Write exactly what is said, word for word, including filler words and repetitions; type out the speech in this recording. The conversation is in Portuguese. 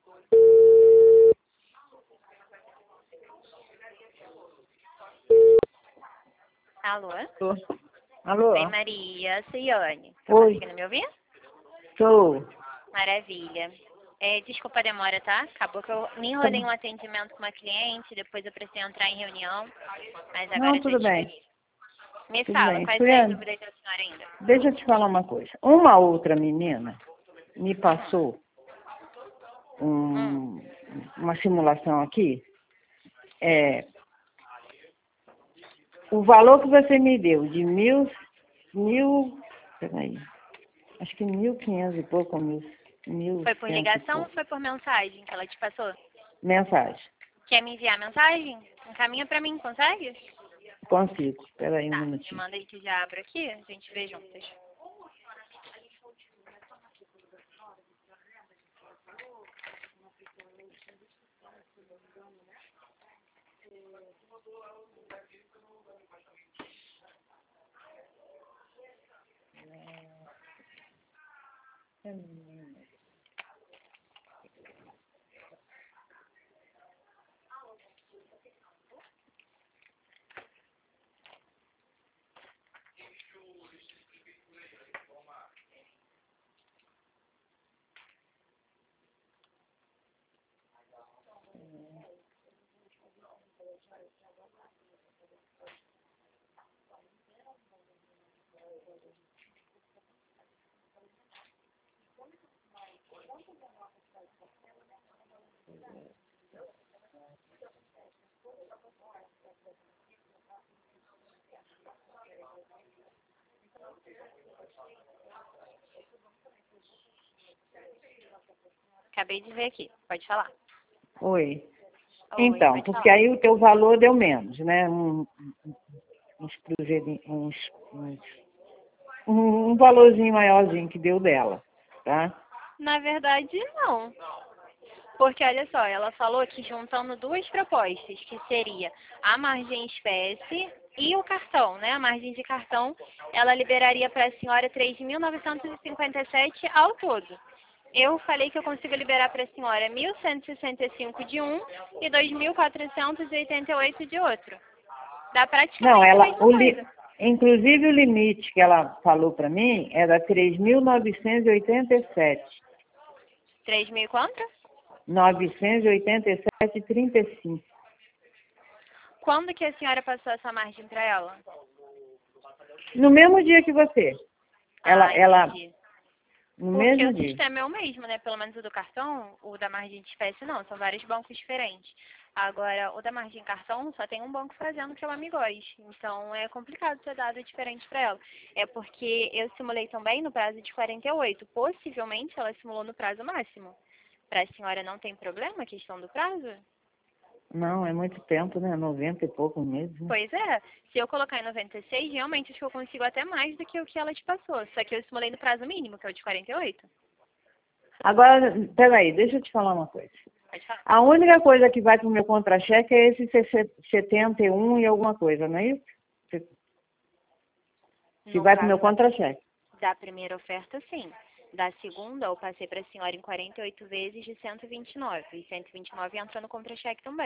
Alô? Tô. Alô? Oi, Maria. Ciane. Tá Oi. conseguindo me ouvir? Sou. Maravilha. É, desculpa a demora, tá? Acabou que eu me enrolei em um atendimento com uma cliente, depois eu precisei entrar em reunião, mas agora Não, já tudo bem. estou. Me Tudo fala, bem. quais são as Juliane, dúvidas da senhora ainda? deixa eu te falar uma coisa. Uma outra menina me Uhum. passou Hum. um, uma simulação aqui. É, o valor que você me deu de mil, mil, peraí, acho que mil quinhentos e pouco, mil, mil Foi por cento e ligação ou pouco. foi por mensagem que ela te passou? Mensagem. Quer me enviar mensagem? Encaminha pra mim, consegue? Consigo. Peraí um Tá, me minutinho. manda aí que já abro aqui, a gente vê juntas. Acabei de ver aqui, pode falar. Oi. Oi, Então, pode porque falar. aí o teu valor deu menos, né? Um, uns cruzeirinhos, uns, uns, um, um valorzinho maiorzinho que deu dela, tá? Na verdade, não. Porque, olha só, ela falou que juntando duas propostas, que seria a margem em espécie e o cartão, né? A margem de cartão, ela liberaria para a senhora três mil novecentos e cinquenta e sete ao todo. Eu falei que eu consigo liberar para a senhora mil cento e sessenta e cinco de um e dois mil quatrocentos e oitenta e oito de outro. Dá Não, praticamente a ela, mesma o li, coisa. inclusive o limite que ela falou para mim era três mil novecentos e oitenta e sete. três mil quanto? novecentos e oitenta e sete vírgula trinta e cinco. Quando que a senhora passou essa margem para ela? No mesmo dia que você. Ela, Ah, ela, entendi. no Porque mesmo o dia. sistema é o mesmo, né? Pelo menos o do cartão, o da margem de espécie não, são vários bancos diferentes. Agora, o da margem de cartão só tem um banco fazendo, que é o Amigos. Então, é complicado ter dado diferente para ela. É porque eu simulei também no prazo de quarenta e oito. Possivelmente, ela simulou no prazo máximo. Para a senhora não tem problema a questão do prazo? Não, é muito tempo, né? noventa e poucos meses, né? Pois é. Se eu colocar em noventa e seis, realmente acho que eu consigo até mais do que o que ela te passou. Só que eu simulei no prazo mínimo, que é o de quarenta e oito. Agora, peraí, deixa eu te falar uma coisa. Pode falar. A única coisa que vai para o meu contra-cheque é esse setenta e um e alguma coisa, não é isso? Que No vai para o meu caso da contra-cheque. Da primeira oferta, sim. Da segunda, eu passei para a senhora em quarenta e oito vezes de cento e vinte e nove. E cento e vinte e nove entra no contra-cheque também.